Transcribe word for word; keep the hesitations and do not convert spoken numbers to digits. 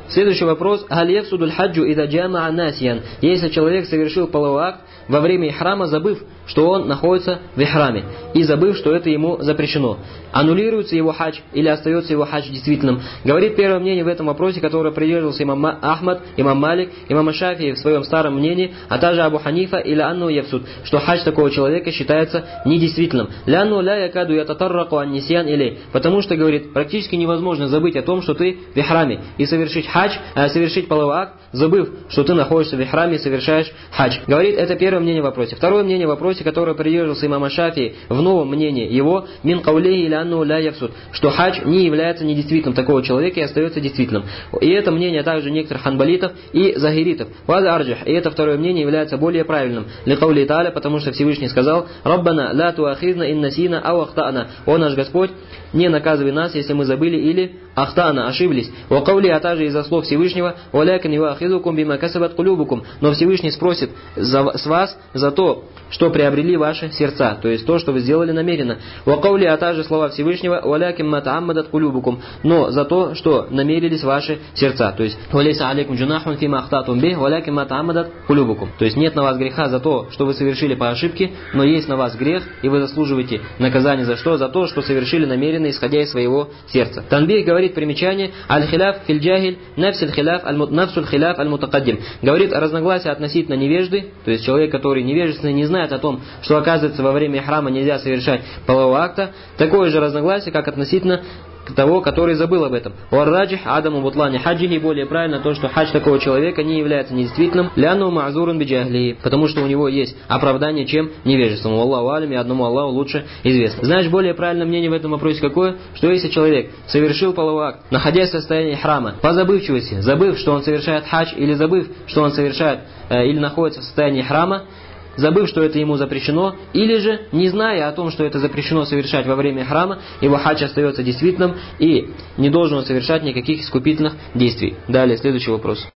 Следующий вопрос. Халь яфсудуль хаджу ида джамаа насиян. Если человек совершил половой акт во время ихрама, забыв, что он находится в ихраме, и забыв, что это ему запрещено, аннулируется его хадж или остается его хадж действительным? Говорит первое мнение в этом вопросе, которое придерживался имам Ахмад, имам Малик, имам Шафии в своем старом мнении, а также Абу Ханифа или анну яфсуд, что хадж такого человека считается недействительным. Лянну ля якаду ятатарраку аннисиян илей. Потому что, говорит, практически невозможно забыть о том, что ты в ихраме, и совершить хадж, а совершить половой акт, забыв, что ты находишься в ихраме и совершаешь хадж. Говорит, это первое мнение в вопросе. Второе мнение в вопросе, которое придерживался имам Шафии в новом мнении его, мин каулейхи или анну ля яфсуд, что хадж не является недействительным такого человека и остается действительным. И это мнение также некоторых ханбалитов и захиритов. Ваза арджих. И это второе мнение является более правильным. Ли каули тааля, потому что Всевышний сказал: Раббана ла туахидна ин насина ау ахтана. О наш Господь, не наказывай нас, если мы забыли или ахтана, ошиблись. Ва каули, а также из-за слов Всевышнего: валякин юахидукум бима касабат кулюбукум. Но Всевышний спросит за, с вас за то, что приобрели ваши сердца, то есть то, что вы сделали намеренно. Ва каули, а также слова Всевышнего: валякин матааммадат кулюбукум. Но за то, что намерились ваши сердца, то есть валейса алейкум джунахун фима ахтатум би валякин матааммадат кулюбукум. То есть нет на вас греха за то, что вы совершили по ошибке, но есть на вас грех, и вы заслуживаете наказание за что? За то, что совершили намеренно, исходя из своего сердца. Танбих говорит, примечание: аль-хиляф филь-джахиль нафсуль хиляф нафсуль хиляф аль-мутакаддим. Говорит, разногласие относительно невежды, то есть человек, который невежественный, не знает о том, что, оказывается, во время храма нельзя совершать полового акта, такое же разногласие, как относительно того, который забыл об этом. Варраджих адаму бутлани хаджихи, более правильно то, что хадж такого человека не является недействительным, ляну ма'зурун биджахли, потому что у него есть оправдание, чем невежеством. Аллаху алям, и одному Аллаху лучше известно. Знаешь, более правильное мнение в этом вопросе какое? Что если человек совершил половой акт, находясь в состоянии храма, по забывчивости, забыв, что он совершает хадж, или забыв, что он совершает э, или находится в состоянии храма, забыв, что это ему запрещено, или же, не зная о том, что это запрещено совершать во время храма, его хадж остается действительным и не должен он совершать никаких искупительных действий. Далее, следующий вопрос.